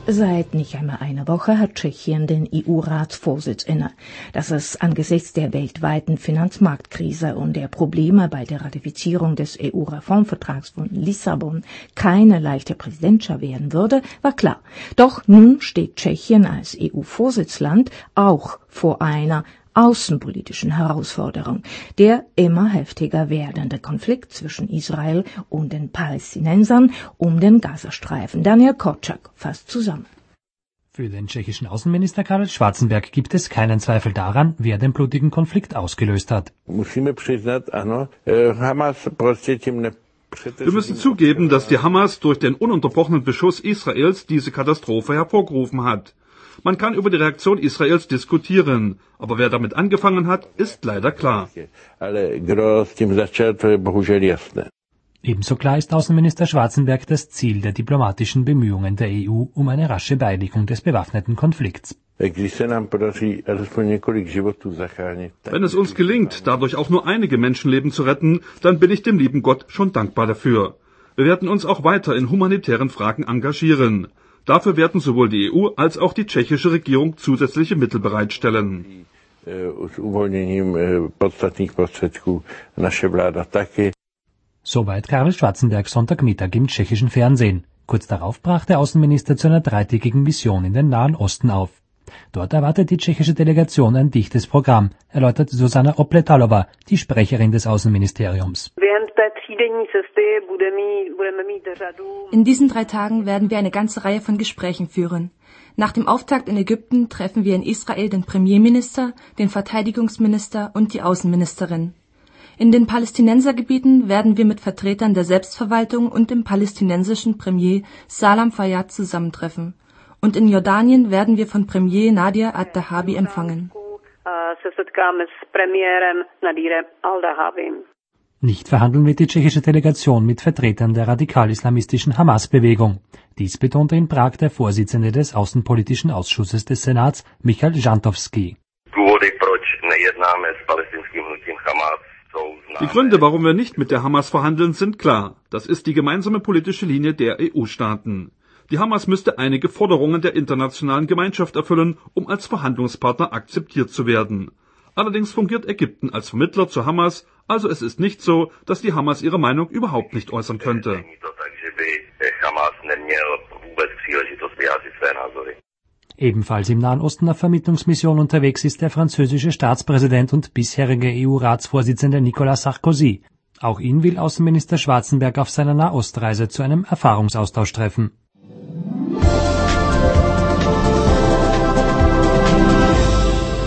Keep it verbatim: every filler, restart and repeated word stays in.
Seit nicht einmal einer Woche hat Tschechien den E U-Ratsvorsitz inne. Dass es angesichts der weltweiten Finanzmarktkrise und der Probleme bei der Ratifizierung des E U-Reformvertrags von Lissabon keine leichte Präsidentschaft werden würde, war klar. Doch nun steht Tschechien als E U-Vorsitzland auch vor einer außenpolitischen Herausforderung. Der immer heftiger werdende Konflikt zwischen Israel und den Palästinensern um den Gazastreifen. Daniel Korczak fasst zusammen. Für den tschechischen Außenminister Karel Schwarzenberg gibt es keinen Zweifel daran, wer den blutigen Konflikt ausgelöst hat. Wir müssen zugeben, dass die Hamas durch den ununterbrochenen Beschuss Israels diese Katastrophe hervorgerufen hat. Man kann über die Reaktion Israels diskutieren, aber wer damit angefangen hat, ist leider klar. Ebenso klar ist Außenminister Schwarzenberg das Ziel der diplomatischen Bemühungen der E U um eine rasche Beilegung des bewaffneten Konflikts. Wenn es uns gelingt, dadurch auch nur einige Menschenleben zu retten, dann bin ich dem lieben Gott schon dankbar dafür. Wir werden uns auch weiter in humanitären Fragen engagieren. Dafür werden sowohl die E U als auch die tschechische Regierung zusätzliche Mittel bereitstellen. Soweit Karel Schwarzenberg Sonntagmittag im tschechischen Fernsehen. Kurz darauf brach der Außenminister zu einer dreitägigen Mission in den Nahen Osten auf. Dort erwartet die tschechische Delegation ein dichtes Programm, erläutert Zuzana Opletalova, die Sprecherin des Außenministeriums. In diesen drei Tagen werden wir eine ganze Reihe von Gesprächen führen. Nach dem Auftakt in Ägypten treffen wir in Israel den Premierminister, den Verteidigungsminister und die Außenministerin. In den Palästinensergebieten werden wir mit Vertretern der Selbstverwaltung und dem palästinensischen Premier Salam Fayyad zusammentreffen. Und in Jordanien werden wir von Premier Nadir al-Dahabi empfangen. Nicht verhandeln wird die tschechische Delegation mit Vertretern der radikal-islamistischen Hamas-Bewegung. Dies betonte in Prag der Vorsitzende des Außenpolitischen Ausschusses des Senats, Michal Žantovský. Die Gründe, warum wir nicht mit der Hamas verhandeln, sind klar. Das ist die gemeinsame politische Linie der E U-Staaten. Die Hamas müsste einige Forderungen der internationalen Gemeinschaft erfüllen, um als Verhandlungspartner akzeptiert zu werden. Allerdings fungiert Ägypten als Vermittler zur Hamas, also es ist nicht so, dass die Hamas ihre Meinung überhaupt nicht äußern könnte. Ebenfalls im Nahen Osten auf Vermittlungsmission unterwegs ist der französische Staatspräsident und bisherige E U-Ratsvorsitzende Nicolas Sarkozy. Auch ihn will Außenminister Schwarzenberg auf seiner Nahostreise zu einem Erfahrungsaustausch treffen.